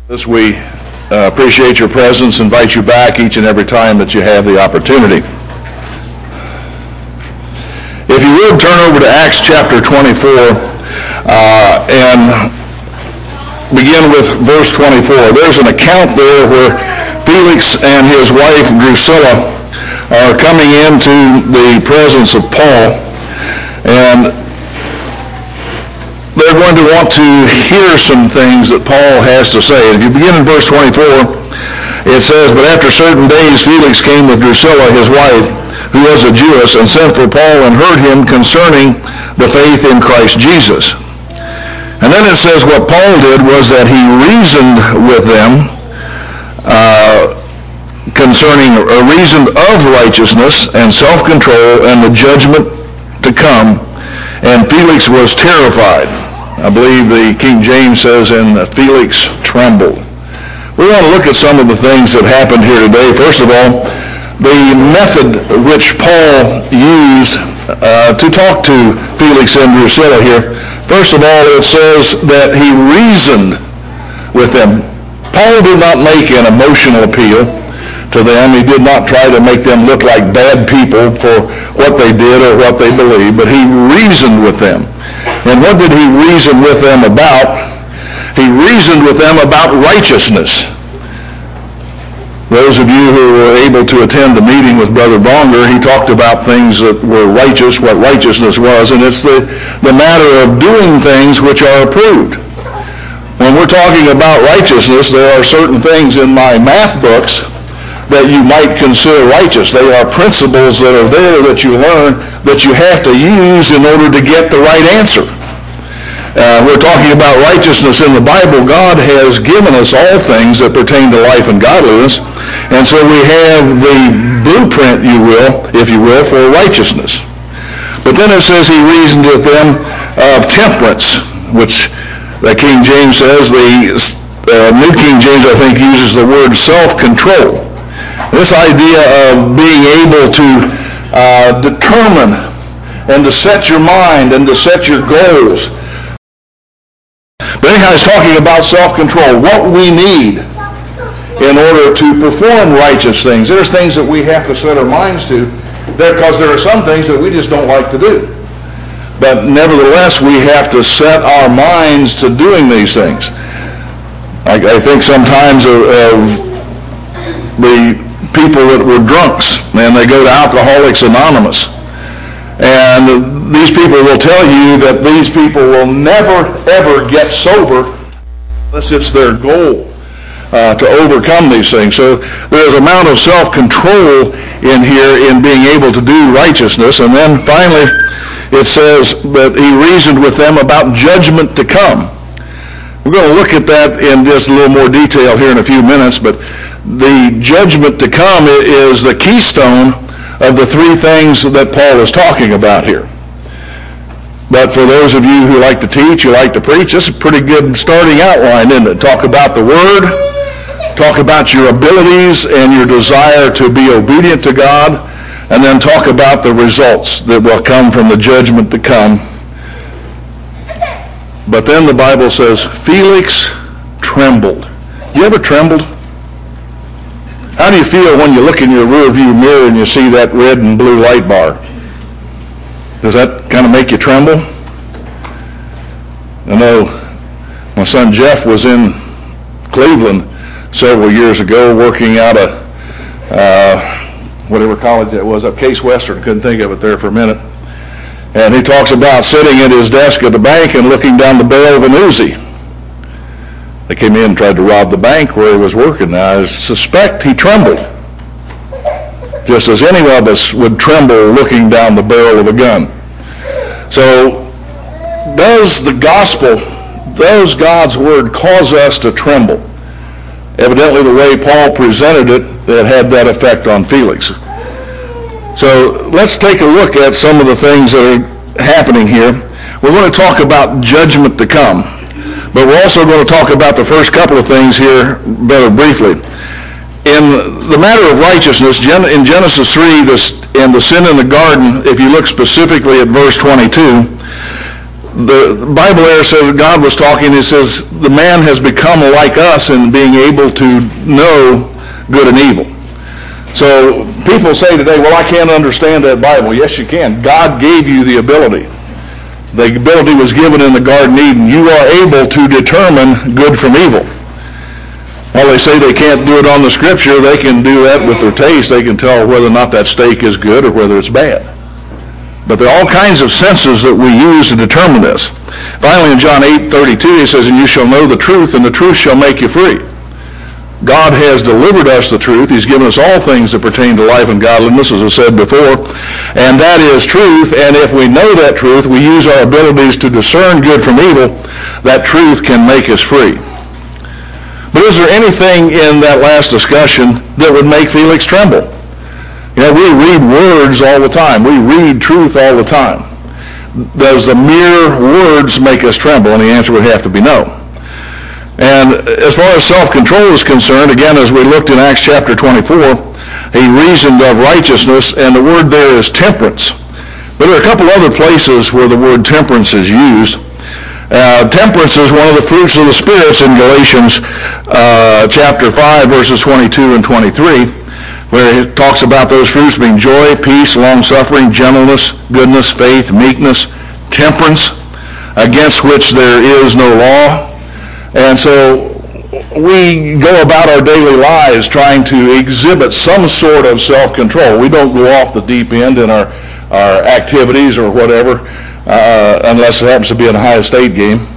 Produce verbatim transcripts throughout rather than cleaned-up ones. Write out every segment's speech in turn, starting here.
As we uh, appreciate your presence, invite you back each and every time that you have the opportunity. If you would, turn over to Acts chapter twenty-four uh, and begin with verse twenty-four. There's an account there where Felix and his wife Drusilla are coming into the presence of Paul, and they're going to want to hear some things that Paul has to say. If you begin in verse twenty-four, it says, "But after certain days Felix came with Drusilla his wife, who was a Jewess, and sent for Paul and heard him concerning the faith in Christ Jesus." And then it says what Paul did was that he reasoned with them uh, concerning, uh, reasoned of righteousness and self-control and the judgment to come, and Felix was terrified. I believe the King James says, and Felix trembled. We want to look at some of the things that happened here today. First of all, the method which Paul used uh, to talk to Felix and Drusilla here. First of all, it says that he reasoned with them. Paul did not make an emotional appeal to them. He did not try to make them look like bad people for what they did or what they believed, but he reasoned with them. And what did he reason with them about? He reasoned with them about righteousness. Those of you who were able to attend the meeting with Brother Bonger, he talked about things that were righteous, what righteousness was, and it's the, the matter of doing things which are approved. When we're talking about righteousness, there are certain things in my math books that you might consider righteous. They are principles that are there that you learn that you have to use in order to get the right answer. Uh, we're talking about righteousness in the Bible. God has given us all things that pertain to life and godliness, and so we have the blueprint, you will, if you will, for righteousness. But then it says he reasoned with them of temperance, which the King James says, the uh, New King James, I think, uses the word self-control. This idea of being able to uh, determine and to set your mind and to set your goals. But anyhow, he's talking about self-control, what we need in order to perform righteous things. There's things that we have to set our minds to, because there are some things that we just don't like to do. But nevertheless, we have to set our minds to doing these things. I, I think sometimes of, of the people that were drunks, and they go to Alcoholics Anonymous. And these people will tell you that these people will never, ever get sober unless it's their goal uh, to overcome these things. So there's an amount of self-control in here in being able to do righteousness. And then finally, it says that he reasoned with them about judgment to come. We're going to look at that in just a little more detail here in a few minutes, but the judgment to come is the keystone of the three things that Paul is talking about here. But for those of you who like to teach, who like to preach, this is a pretty good starting outline, isn't it? Talk about the Word, talk about your abilities and your desire to be obedient to God, and then talk about the results that will come from the judgment to come. But then the Bible says, Felix trembled. You ever trembled? How do you feel when you look in your rearview mirror and you see that red and blue light bar? Does that kind of make you tremble? I know my son Jeff was in Cleveland several years ago working out of uh, whatever college that was, up Case Western, couldn't think of it there for a minute. And he talks about sitting at his desk at the bank and looking down the barrel of an Uzi. They came in and tried to rob the bank where he was working. Now, I suspect he trembled, just as any of us would tremble looking down the barrel of a gun. So, does the gospel, does God's word cause us to tremble? Evidently, the way Paul presented it, it had that effect on Felix. So let's take a look at some of the things that are happening here. We're going to talk about judgment to come, but we're also going to talk about the first couple of things here very briefly. In the matter of righteousness, in Genesis three, this, in the sin in the garden, if you look specifically at verse twenty-two, The Bible there says God was talking, it says the man has become like us in being able to know good and evil. So people say today, well, I can't understand that Bible. Yes, you can. God gave you the ability. The ability was given in the Garden of Eden. You are able to determine good from evil. While they say they can't do it on the Scripture, they can do that with their taste. They can tell whether or not that steak is good or whether it's bad. But there are all kinds of senses that we use to determine this. Finally, in John eight thirty-two, he says, and you shall know the truth, and the truth shall make you free. God has delivered us the truth. He's given us all things that pertain to life and godliness, as I said before. And that is truth. And if we know that truth, we use our abilities to discern good from evil, that truth can make us free. But is there anything in that last discussion that would make Felix tremble? You know, we read words all the time. We read truth all the time. Does the mere words make us tremble? And the answer would have to be no. And as far as self-control is concerned, again, as we looked in Acts chapter twenty-four, he reasoned of righteousness, and the word there is temperance. But there are a couple other places where the word temperance is used. Uh, temperance is one of the fruits of the spirits in Galatians uh, chapter five, verses twenty-two and twenty-three. Where it talks about those fruits being joy, peace, long-suffering, gentleness, goodness, faith, meekness, temperance, against which there is no law. And so we go about our daily lives trying to exhibit some sort of self-control. We don't go off the deep end in our, our activities or whatever, uh, unless it happens to be in a Ohio State game.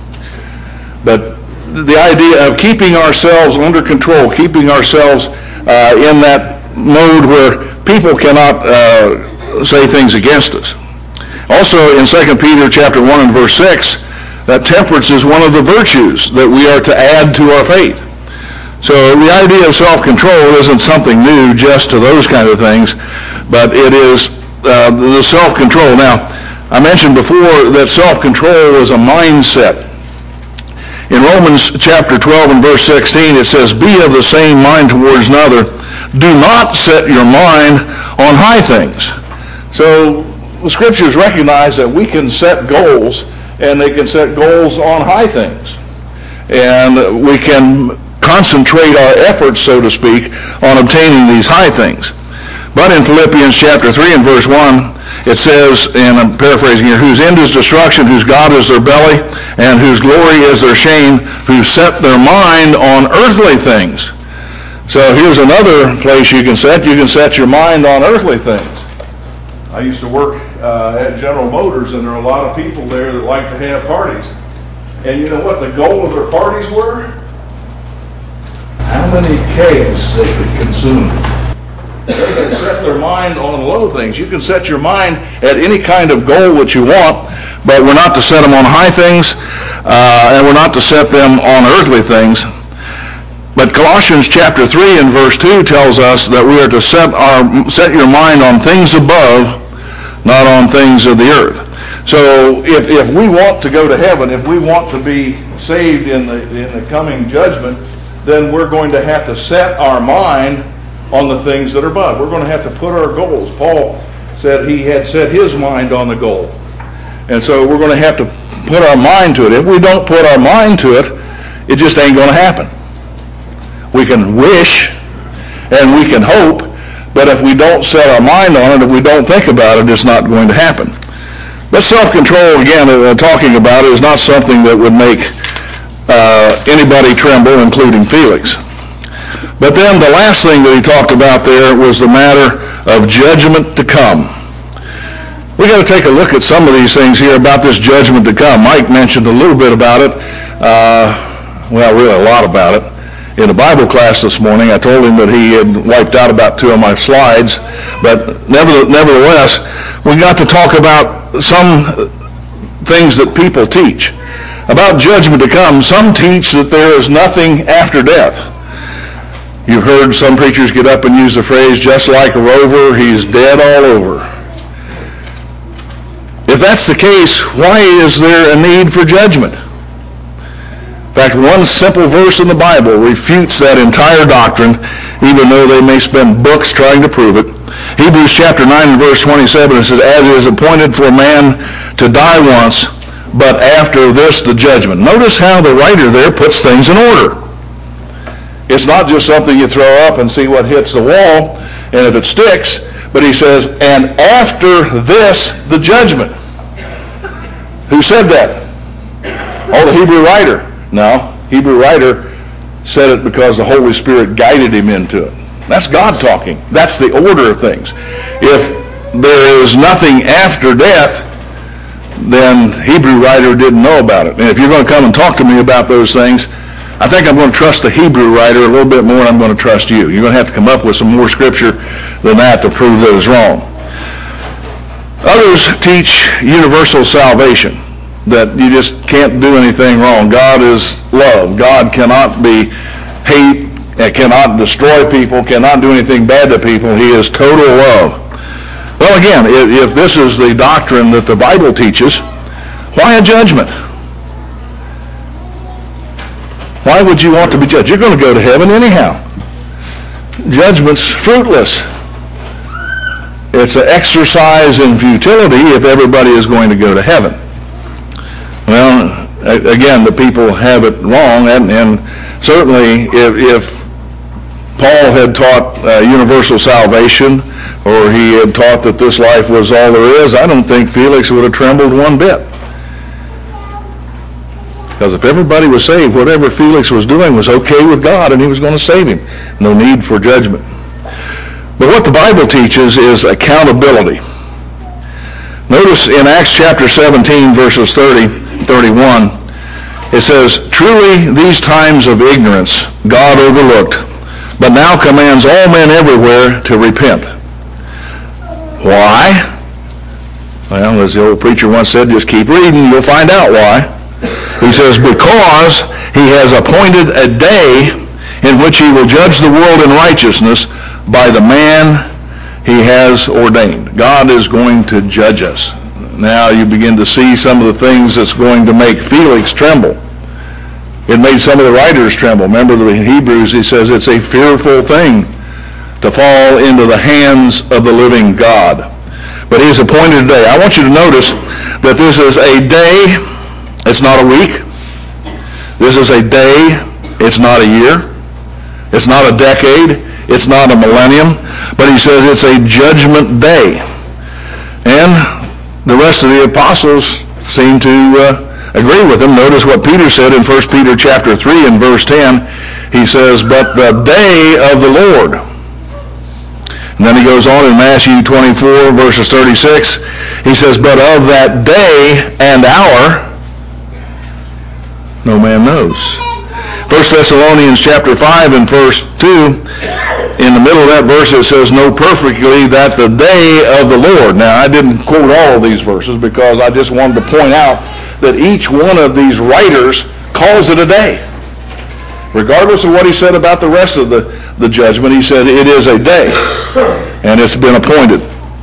But the idea of keeping ourselves under control, keeping ourselves uh, in that mode where people cannot uh, say things against us. Also in Second Peter chapter one and verse six, that temperance is one of the virtues that we are to add to our faith. So the idea of self-control isn't something new just to those kind of things, but it is uh, the self-control. Now, I mentioned before that self-control is a mindset. In Romans chapter twelve and verse sixteen, it says, be of the same mind towards another. Do not set your mind on high things. So the Scriptures recognize that we can set goals, and they can set goals on high things. And we can concentrate our efforts, so to speak, on obtaining these high things. But in Philippians chapter three and verse one, it says, and I'm paraphrasing here, whose end is destruction, whose God is their belly, and whose glory is their shame, who set their mind on earthly things. So here's another place you can set. You can set your mind on earthly things. I used to work uh, at General Motors, and there are a lot of people there that like to have parties. And you know what the goal of their parties were? How many kegs they could consume. They can set their mind on low things. You can set your mind at any kind of goal that you want, but we're not to set them on high things, uh, and we're not to set them on earthly things. But Colossians chapter three and verse two tells us that we are to set our set your mind on things above, not on things of the earth. So if, if we want to go to heaven, if we want to be saved in the in the coming judgment, then we're going to have to set our mind on the things that are above. We're going to have to put our goals. Paul said he had set his mind on the goal. And so we're going to have to put our mind to it. If we don't put our mind to it, it just ain't going to happen. We can wish and we can hope, but if we don't set our mind on it, if we don't think about it, it's not going to happen. But self-control, again, uh, talking about it, is not something that would make uh, anybody tremble, including Felix. But then the last thing that he talked about there was the matter of judgment to come. We got to take a look at some of these things here about this judgment to come. Mike mentioned a little bit about it, uh, well, really a lot about it. In the Bible class this morning, I told him that he had wiped out about two of my slides, but nevertheless, we got to talk about some things that people teach. About judgment to come, some teach that there is nothing after death. You've heard some preachers get up and use the phrase, just like a rover, he's dead all over. If that's the case, why is there a need for judgment? In fact, one simple verse in the Bible refutes that entire doctrine, even though they may spend books trying to prove it. Hebrews chapter nine and verse twenty-seven, it says, as it is appointed for a man to die once, but after this the judgment. Notice how the writer there puts things in order. It's not just something you throw up and see what hits the wall, and if it sticks, but he says, and after this, the judgment. Who said that? Oh, the Hebrew writer. No, Hebrew writer said it because the Holy Spirit guided him into it. That's God talking. That's the order of things. If there is nothing after death, then Hebrew writer didn't know about it. And if you're going to come and talk to me about those things, I think I'm going to trust the Hebrew writer a little bit more than I'm going to trust you. You're going to have to come up with some more scripture than that to prove that it's wrong. Others teach universal salvation, that you just can't do anything wrong. God is love. God cannot be hate, cannot destroy people, cannot do anything bad to people. He is total love. Well, again, if this is the doctrine that the Bible teaches, why a judgment? Why would you want to be judged? You're going to go to heaven anyhow. Judgment's fruitless. It's an exercise in futility if everybody is going to go to heaven. Well, again, the people have it wrong, and, and certainly if, if Paul had taught uh, universal salvation, or he had taught that this life was all there is, I don't think Felix would have trembled one bit. Because if everybody was saved, whatever Felix was doing was okay with God, and he was going to save him. No need for judgment. But what the Bible teaches is accountability. Notice in Acts chapter seventeen, verses thirty, thirty-one, it says, truly these times of ignorance God overlooked, but now commands all men everywhere to repent. Why? Well, as the old preacher once said, just keep reading, you'll find out why. He says, because he has appointed a day in which he will judge the world in righteousness by the man he has ordained. God is going to judge us. Now you begin to see some of the things that's going to make Felix tremble. It made some of the writers tremble. Remember the Hebrews, he says it's a fearful thing to fall into the hands of the living God. But he's appointed a day. I want you to notice that this is a day, it's not a week. This is a day, it's not a year. It's not a decade. It's not a millennium. But he says it's a judgment day. And the rest of the apostles seem to uh, agree with him. Notice what Peter said in First Peter chapter three and verse ten. He says, but the day of the Lord. And then he goes on in Matthew twenty-four, verses thirty-six. He says, but of that day and hour, no man knows. First Thessalonians chapter five and verse two, in the middle of that verse it says, know perfectly that the day of the Lord. Now, I didn't quote all of these verses because I just wanted to point out that each one of these writers calls it a day. Regardless of what he said about the rest of the, the judgment, he said it is a day, and it's been appointed.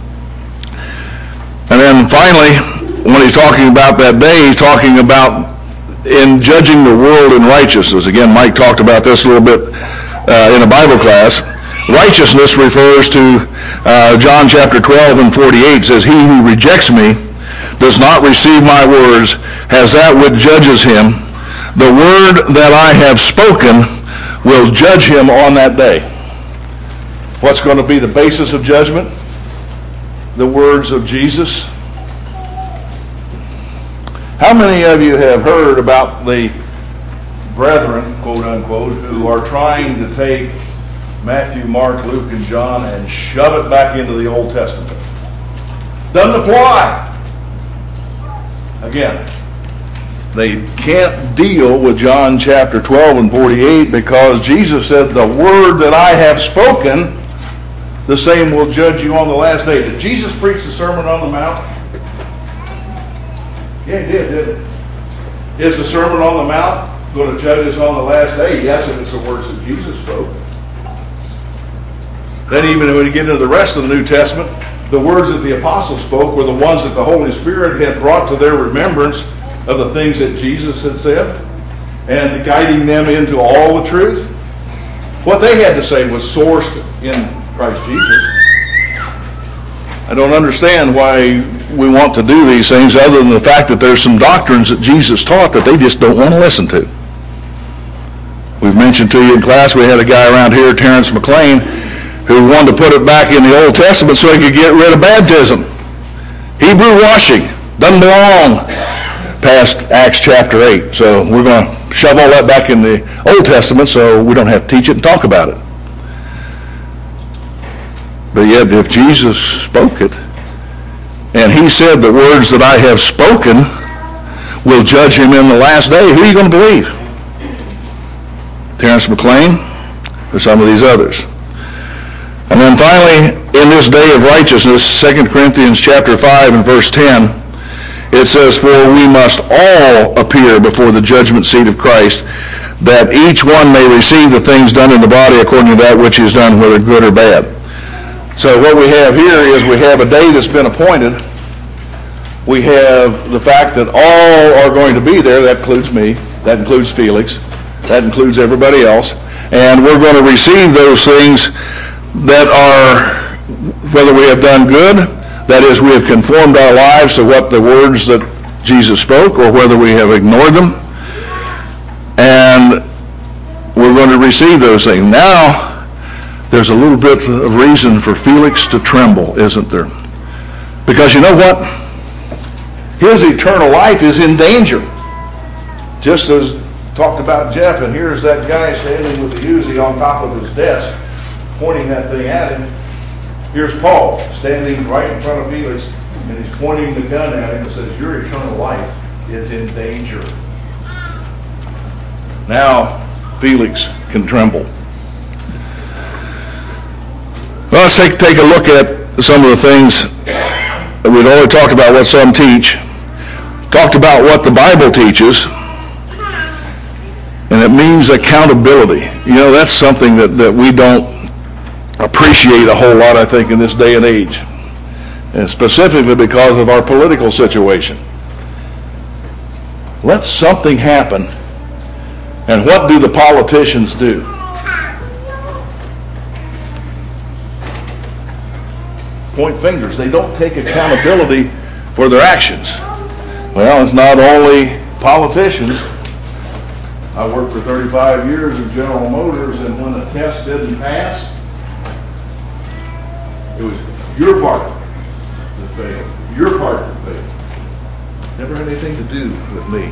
And then finally, when he's talking about that day, he's talking about in judging the world in righteousness. Again, Mike talked about this a little bit uh, in a Bible class. Righteousness refers to uh, John chapter twelve and forty-eight. It says, he who rejects me does not receive my words, has that which judges him. The word that I have spoken will judge him on that day. What's going to be the basis of judgment? The words of Jesus. How many of you have heard about the brethren, quote unquote, who are trying to take Matthew, Mark, Luke, and John and shove it back into the Old Testament? Doesn't apply. Again, they can't deal with John chapter twelve and forty-eight because Jesus said, the word that I have spoken, the same will judge you on the last day. Did Jesus preach the Sermon on the Mount? Yeah, he did, didn't he? Is the Sermon on the Mount going to judge us on the last day? Yes, if it's the words that Jesus spoke. Then even when you get into the rest of the New Testament, the words that the apostles spoke were the ones that the Holy Spirit had brought to their remembrance of the things that Jesus had said and guiding them into all the truth. What they had to say was sourced in Christ Jesus. I don't understand why we want to do these things other than the fact that there's some doctrines that Jesus taught that they just don't want to listen to. We've mentioned to you in class, we had a guy around here, Terrence McLean, who wanted to put it back in the Old Testament so he could get rid of baptism. Hebrew washing doesn't belong past Acts chapter eight. So we're going to shove all that back in the Old Testament so we don't have to teach it and talk about it. But yet, if Jesus spoke it, and he said, the words that I have spoken will judge him in the last day, who are you going to believe? Terrence McLean or some of these others? And then finally, in this day of righteousness, Second Corinthians chapter five and verse ten, it says, for we must all appear before the judgment seat of Christ, that each one may receive the things done in the body according to that which is done, whether good or bad. So what we have here is we have a day that's been appointed. We have the fact that all are going to be there. That includes me. That includes Felix. That includes everybody else. And we're going to receive those things that are, whether we have done good, that is, we have conformed our lives to what the words that Jesus spoke, or whether we have ignored them. And we're going to receive those things. Now, there's a little bit of reason for Felix to tremble, isn't there? Because you know what? His eternal life is in danger. Just as talked about Jeff, and here's that guy standing with the Uzi on top of his desk, pointing that thing at him. Here's Paul standing right in front of Felix, and he's pointing the gun at him and says, your eternal life is in danger. Now, Felix can tremble. Well, let's take, take a look at some of the things that we've already talked about, what some teach. Talked about what the Bible teaches. And it means accountability. You know, that's something that, that we don't appreciate a whole lot, I think, in this day and age. And specifically because of our political situation. Let something happen. And what do the politicians do? Point fingers. They don't take accountability for their actions. Well, it's not only politicians. I worked for thirty-five years at General Motors, and when a test didn't pass, it was your part that failed. Your part that failed. Never had anything to do with me.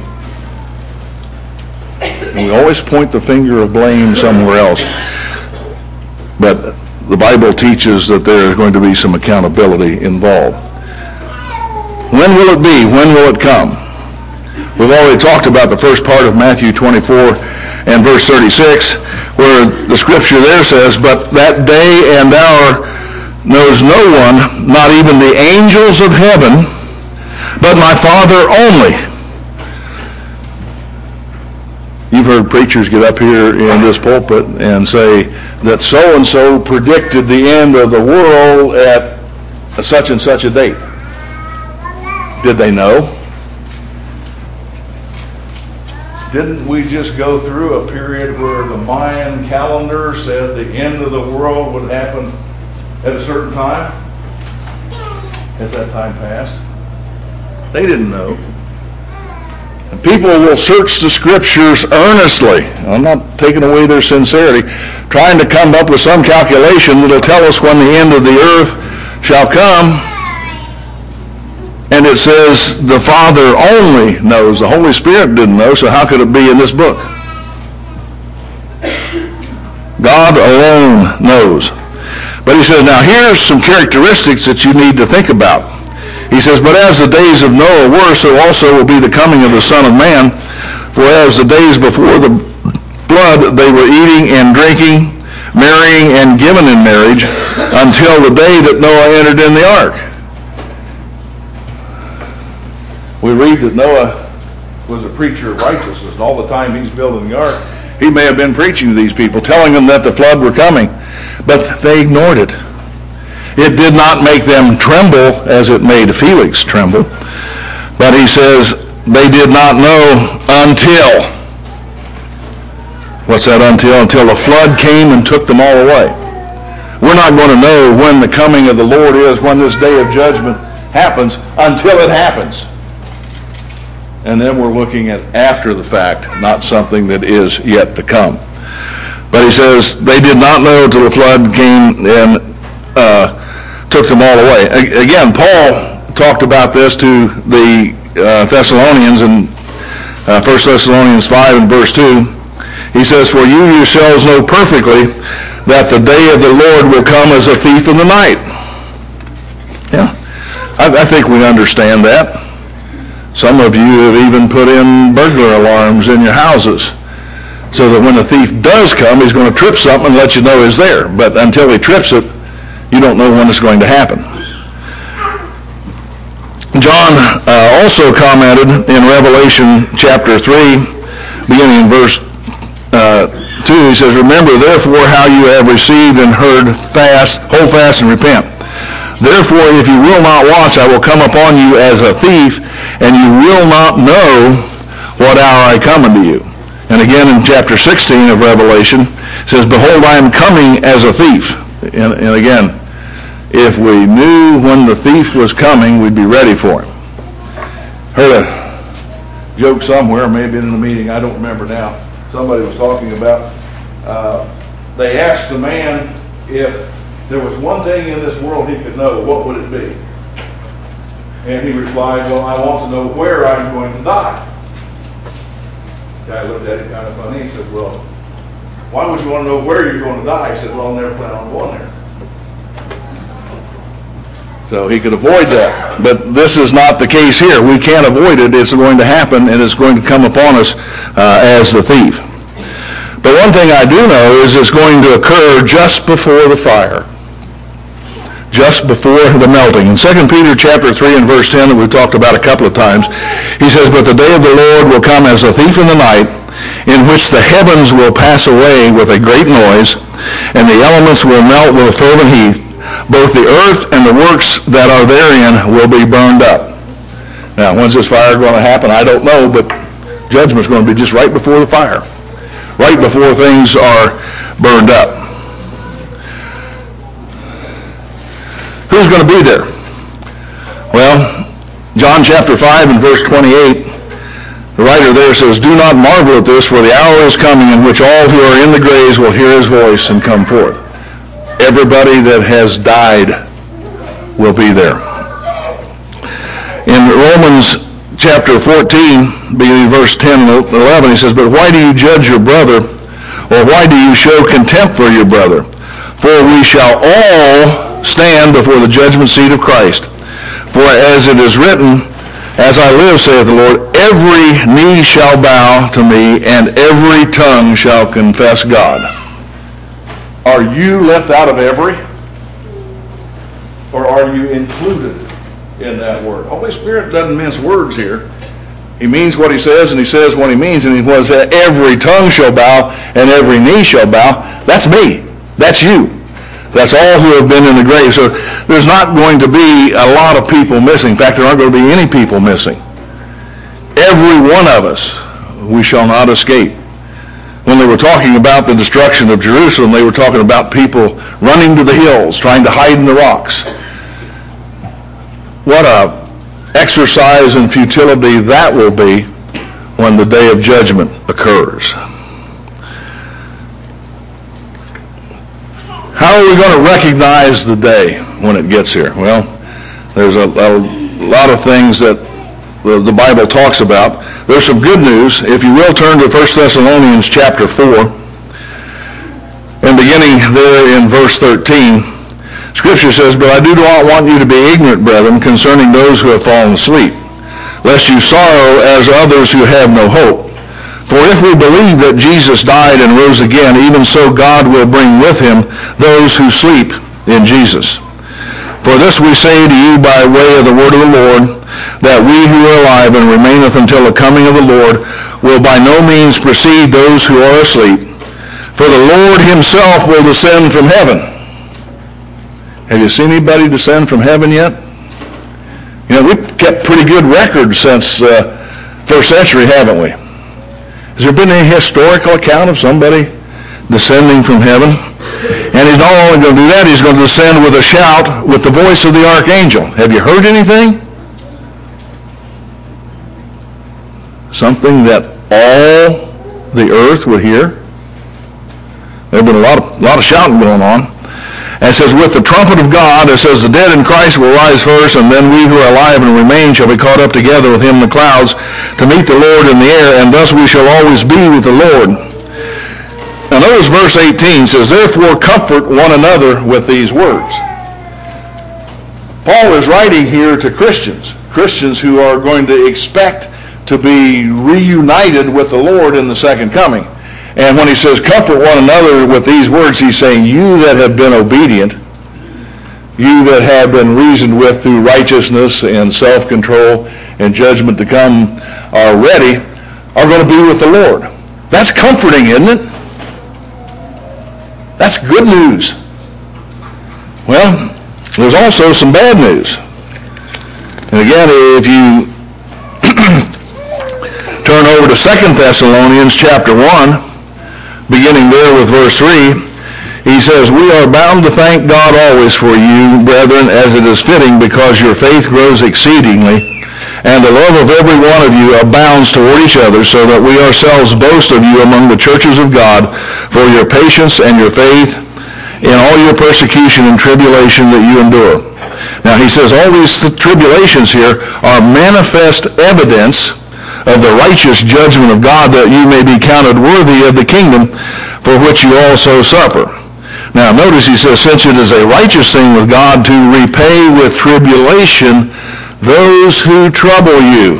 And we always point the finger of blame somewhere else. But the Bible teaches that there is going to be some accountability involved. When will it be? When will it come? We've already talked about the first part of Matthew twenty-four and verse thirty-six, where the scripture there says, but that day and hour knows no one, not even the angels of heaven, but my Father only. You've heard preachers get up here in this pulpit and say that so-and-so predicted the end of the world at such and such a date. Did they know? Didn't we just go through a period where the Mayan calendar said the end of the world would happen at a certain time? Has that time passed? They didn't know. And people will search the scriptures earnestly. I'm not taking away their sincerity, trying to come up with some calculation that will tell us when the end of the earth shall come. And it says the Father only knows. The Holy Spirit didn't know, so how could it be in this book? God alone knows. But he says, now here's some characteristics that you need to think about. He says, but as the days of Noah were, so also will be the coming of the Son of Man. For as the days before the flood, they were eating and drinking, marrying and given in marriage, until the day that Noah entered in the ark. We read that Noah was a preacher of righteousness, and all the time he's building the ark, he may have been preaching to these people, telling them that the flood were coming, but they ignored it. It did not make them tremble as it made Felix tremble, but he says they did not know until. What's that until? Until the flood came and took them all away. We're not going to know when the coming of the Lord is, when this day of judgment happens until it happens. And then we're looking at after the fact, not something that is yet to come. But he says, they did not know till the flood came and uh, took them all away. A- again, Paul talked about this to the uh, Thessalonians in uh, First Thessalonians five and verse two. He says, for you yourselves know perfectly that the day of the Lord will come as a thief in the night. Yeah, I, I think we understand that. Some of you have even put in burglar alarms in your houses so that when the thief does come, he's going to trip something and let you know he's there. But until he trips it, you don't know when it's going to happen. John uh, also commented in Revelation chapter three, beginning in verse uh, two, he says, remember therefore how you have received and heard fast, hold fast and repent. Therefore, if you will not watch, I will come upon you as a thief, and you will not know what hour I come unto you. And again in chapter sixteen of Revelation, it says, behold, I am coming as a thief. And, and again, if we knew when the thief was coming, we'd be ready for him. Heard a joke somewhere, maybe in the meeting, I don't remember now. Somebody was talking about, uh, they asked the man if there was one thing in this world he could know, what would it be? And he replied, well, I want to know where I'm going to die. The guy looked at him kind of funny. He said, well, why would you want to know where you're going to die? He said, well, I'll never plan on going there. So he could avoid that. But this is not the case here. We can't avoid it. It's going to happen, and it's going to come upon us uh, as the thief. But one thing I do know is it's going to occur just before the fire. Just before the melting. In Second Peter chapter three and verse ten that we've talked about a couple of times, he says, but the day of the Lord will come as a thief in the night, in which the heavens will pass away with a great noise, and the elements will melt with a fervent heat. Both the earth and the works that are therein will be burned up. Now, when's this fire going to happen? I don't know, but judgment's going to be just right before the fire. Right before things are burned up. Who's going to be there? Well, John chapter five and verse twenty-eight, the writer there says, do not marvel at this, for the hour is coming in which all who are in the graves will hear his voice and come forth. Everybody that has died will be there. In Romans chapter fourteen, beginning verse ten and eleven, he says, but why do you judge your brother, or why do you show contempt for your brother? For we shall all stand before the judgment seat of Christ. For as it is written, as I live, saith the Lord, every knee shall bow to me, and every tongue shall confess God. Are you left out of every? Or are you included in that word? Holy Spirit doesn't mince words here. He means what he says, and he says what he means, and he was that every tongue shall bow, and every knee shall bow. That's me. That's you. That's all who have been in the grave. So there's not going to be a lot of people missing. In fact, there aren't going to be any people missing. Every one of us, we shall not escape. When they were talking about the destruction of Jerusalem, they were talking about people running to the hills, trying to hide in the rocks. What a exercise in futility that will be when the day of judgment occurs. How are we going to recognize the day when it gets here? Well, there's a, a lot of things that the, the Bible talks about. There's some good news. If you will, turn to First Thessalonians chapter four, and beginning there in verse thirteen, Scripture says, but I do not want you to be ignorant, brethren, concerning those who have fallen asleep, lest you sorrow as others who have no hope. For if we believe that Jesus died and rose again, even so God will bring with him those who sleep in Jesus. For this we say to you by way of the word of the Lord, that we who are alive and remaineth until the coming of the Lord will by no means precede those who are asleep. For the Lord himself will descend from heaven. Have you seen anybody descend from heaven yet? You know, we've kept pretty good records since uh, first century, haven't we? Has there been any historical account of somebody descending from heaven? And he's not only going to do that, he's going to descend with a shout with the voice of the archangel. Have you heard anything? Something that all the earth would hear. There's been a lot of, lot of shouting going on. And it says, with the trumpet of God, it says, the dead in Christ will rise first, and then we who are alive and remain shall be caught up together with him in the clouds to meet the Lord in the air, and thus we shall always be with the Lord. Now notice verse eighteen says, therefore comfort one another with these words. Paul is writing here to Christians, Christians who are going to expect to be reunited with the Lord in the second coming. And when he says, comfort one another with these words, he's saying, you that have been obedient, you that have been reasoned with through righteousness and self-control and judgment to come are ready, are going to be with the Lord. That's comforting, isn't it? That's good news. Well, there's also some bad news. And again, if you turn over to Second Thessalonians chapter one, beginning there with verse three, he says, we are bound to thank God always for you, brethren, as it is fitting, because your faith grows exceedingly, and the love of every one of you abounds toward each other, so that we ourselves boast of you among the churches of God for your patience and your faith in all your persecution and tribulation that you endure. Now he says all these tribulations here are manifest evidence of the righteous judgment of God, that you may be counted worthy of the kingdom for which you also suffer. Now notice he says, since it is a righteous thing with God to repay with tribulation those who trouble you.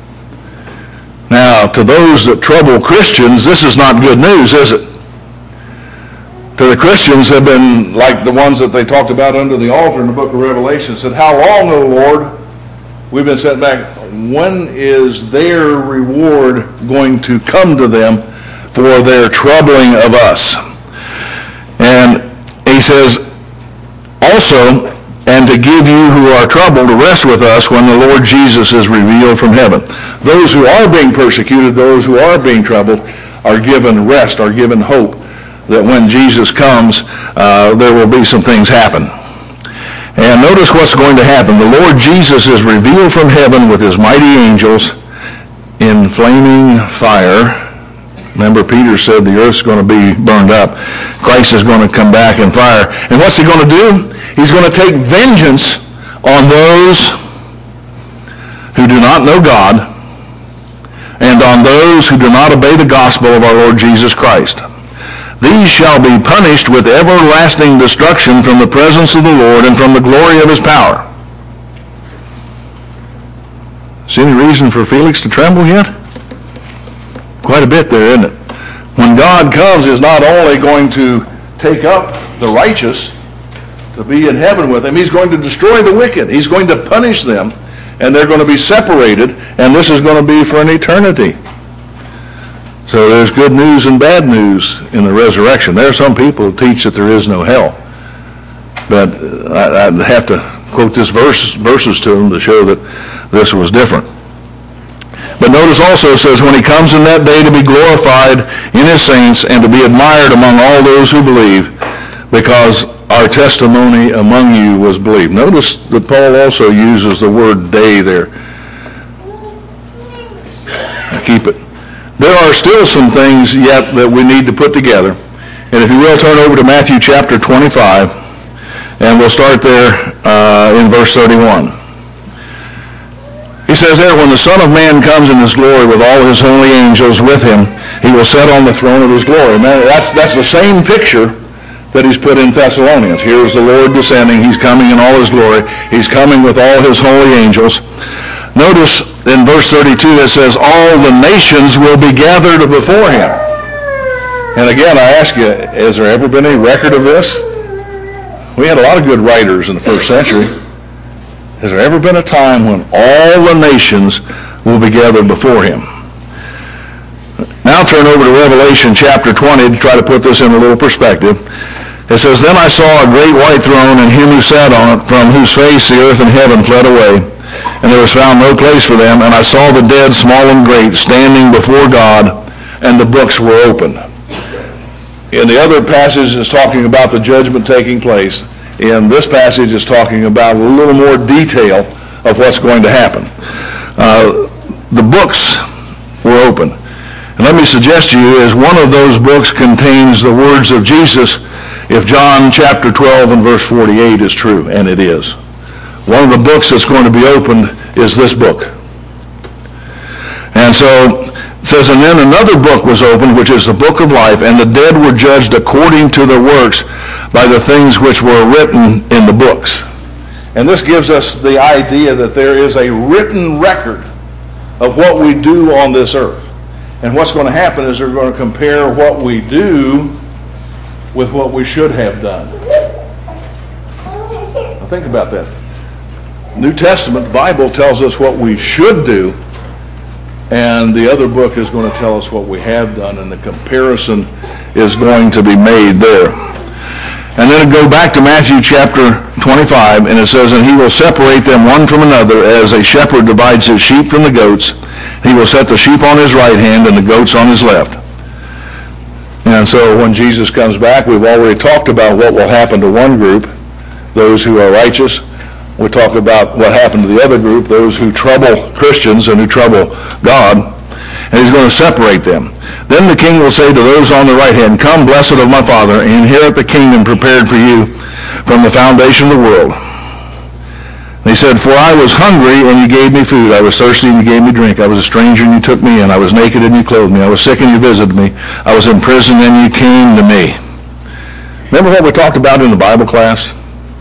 Now, to those that trouble Christians, this is not good news, is it? To the Christians have been like the ones that they talked about under the altar in the book of Revelation, said, how long, O Lord? We've been sent back. When is their reward going to come to them for their troubling of us? And he says, also, and to give you who are troubled to rest with us when the Lord Jesus is revealed from heaven. Those who are being persecuted, those who are being troubled, are given rest, are given hope that when Jesus comes, uh, there will be some things happen. And notice what's going to happen. The Lord Jesus is revealed from heaven with his mighty angels in flaming fire. Remember, Peter said the earth's going to be burned up. Christ is going to come back in fire. And what's he going to do? He's going to take vengeance on those who do not know God and on those who do not obey the gospel of our Lord Jesus Christ. These shall be punished with everlasting destruction from the presence of the Lord and from the glory of his power. See any reason for Felix to tremble yet? Quite a bit there, isn't it? When God comes, he's not only going to take up the righteous to be in heaven with him, he's going to destroy the wicked. He's going to punish them, and they're going to be separated, and this is going to be for an eternity. So there's good news and bad news in the resurrection. There are some people who teach that there is no hell. But I'd have to quote this verse, verses to them to show that this was different. But notice also it says, when he comes in that day to be glorified in his saints and to be admired among all those who believe, because our testimony among you was believed. Notice that Paul also uses the word day there. Now keep it. There are still some things yet that we need to put together. And if you will, turn over to Matthew chapter twenty-five, and we'll start there uh, in verse thirty-one. He says there, when the Son of Man comes in his glory with all his holy angels with him, he will sit on the throne of his glory. Now, that's, that's the same picture that he's put in Thessalonians. Here's the Lord descending. He's coming in all his glory. He's coming with all his holy angels. Notice in verse thirty-two it says, all the nations will be gathered before him. And again, I ask you, has there ever been any record of this? We had a lot of good writers in the first century. Has there ever been a time when all the nations will be gathered before him? Now turn over to Revelation chapter twenty to try to put this in a little perspective. It says, then I saw a great white throne and him who sat on it, from whose face the earth and heaven fled away, and there was found no place for them. And I saw the dead, small and great, standing before God, and the books were opened. in the other passage is talking about the judgment taking place. In this passage is talking about a little more detail of what's going to happen. Uh, the books were open. And let me suggest to you, as one of those books contains the words of Jesus, if John chapter twelve and verse forty-eight is true, and it is. One of the books that's going to be opened is this book. And so it says, and then another book was opened, which is the book of life, and the dead were judged according to their works by the things which were written in the books. And this gives us the idea that there is a written record of what we do on this earth. And what's going to happen is they're going to compare what we do with what we should have done. Now think about that. New Testament, the Bible tells us what we should do, and the other book is going to tell us what we have done, and the comparison is going to be made there. And then go back to Matthew chapter twenty-five, and it says, and he will separate them one from another, as a shepherd divides his sheep from the goats. He will set the sheep on his right hand and the goats on his left. And so when Jesus comes back, we've already talked about what will happen to one group, those who are righteous. We'll talk about what happened to the other group, those who trouble Christians and who trouble God. And he's going to separate them. Then the king will say to those on the right hand, come, blessed of my Father, and inherit the kingdom prepared for you from the foundation of the world. And he said, for I was hungry, and you gave me food. I was thirsty, and you gave me drink. I was a stranger, and you took me in. I was naked, and you clothed me. I was sick, and you visited me. I was in prison, and you came to me. Remember what we talked about in the Bible class?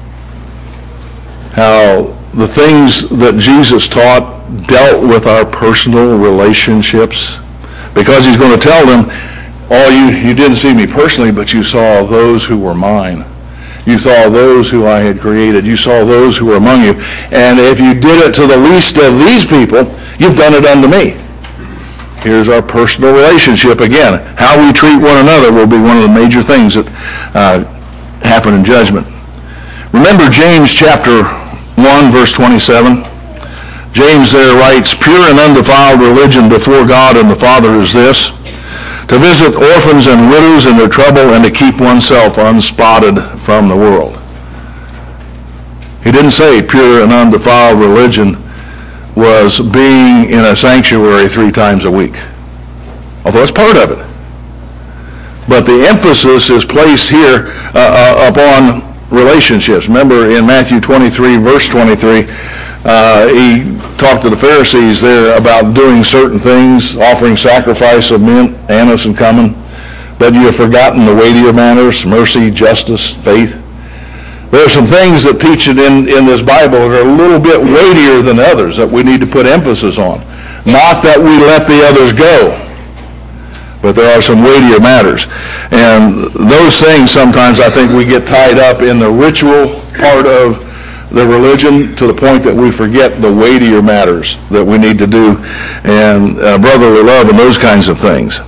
How the things that Jesus taught dealt with our personal relationships. Because he's going to tell them, oh, you, you didn't see me personally, but you saw those who were mine. You saw those who I had created. You saw those who were among you. And if you did it to the least of these people, you've done it unto me. Here's our personal relationship again. How we treat one another will be one of the major things that uh, happen in judgment. Remember James chapter one, verse twenty-seven. James there writes, pure and undefiled religion before God and the Father is this, to visit orphans and widows in their trouble and to keep oneself unspotted from the world. He didn't say pure and undefiled religion was being in a sanctuary three times a week, although it's part of it. But the emphasis is placed here uh, uh, upon relationships. Remember in Matthew twenty-three, verse twenty-three, uh, he talked to the Pharisees there about doing certain things, offering sacrifice of mint, anise, and cumin, but you have forgotten the weightier matters, mercy, justice, faith. There are some things that teach it in, in this Bible that are a little bit weightier than others that we need to put emphasis on. Not that we let the others go, but there are some weightier matters. And those things sometimes I think we get tied up in the ritual part of the religion to the point that we forget the weightier matters that we need to do, and uh, brotherly love and those kinds of things.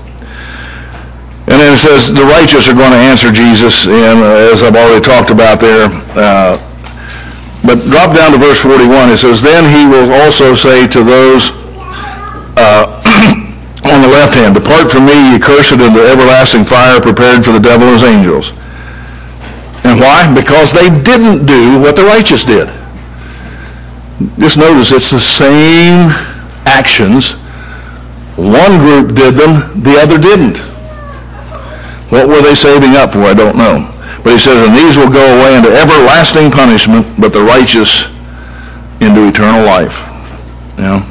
And then it says the righteous are going to answer Jesus, and uh, as I've already talked about there, uh, but drop down to verse forty-one. It says, then he will also say to those uh, on the left hand, depart from me, ye cursed, into everlasting fire prepared for the devil and his angels. And why? Because they didn't do what the righteous did. Just notice it's the same actions. One group did them, the other didn't. What were they saving up for? I don't know. But he says, and these will go away into everlasting punishment, but the righteous into eternal life. You know?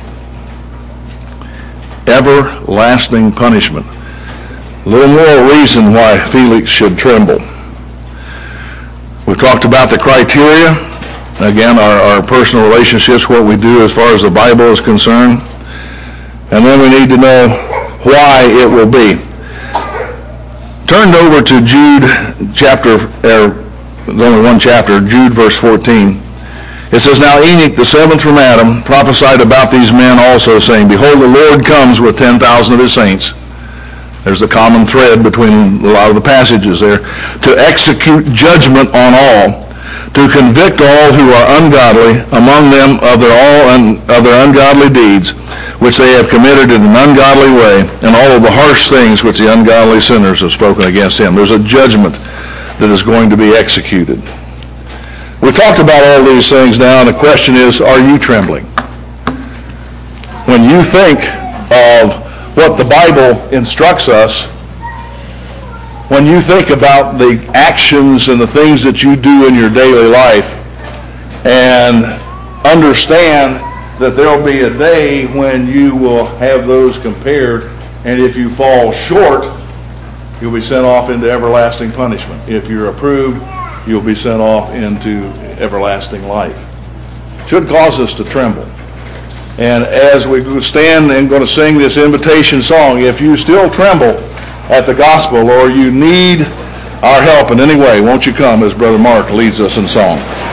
Everlasting punishment. A little more reason why Felix should tremble. We've talked about the criteria. Again, our, our personal relationships, what we do as far as the Bible is concerned. And then we need to know why it will be. Turned over to Jude chapter, er, there's only one chapter, Jude verse fourteen. It says, now Enoch, the seventh from Adam, prophesied about these men also, saying, behold, the Lord comes with ten thousand of his saints. There's a common thread between a lot of the passages there. To execute judgment on all, to convict all who are ungodly among them of their all un, of their ungodly deeds, which they have committed in an ungodly way, and all of the harsh things which the ungodly sinners have spoken against him. There's a judgment that is going to be executed. We talked about all these things now, and the question is, are you trembling? When you think of what the Bible instructs us, when you think about the actions and the things that you do in your daily life, and understand that there will be a day when you will have those compared, and if you fall short, you'll be sent off into everlasting punishment. If you're approved, you'll be sent off into everlasting life. Should cause us to tremble. And as we stand and going to sing this invitation song, if you still tremble at the gospel or you need our help in any way, won't you come as Brother Mark leads us in song?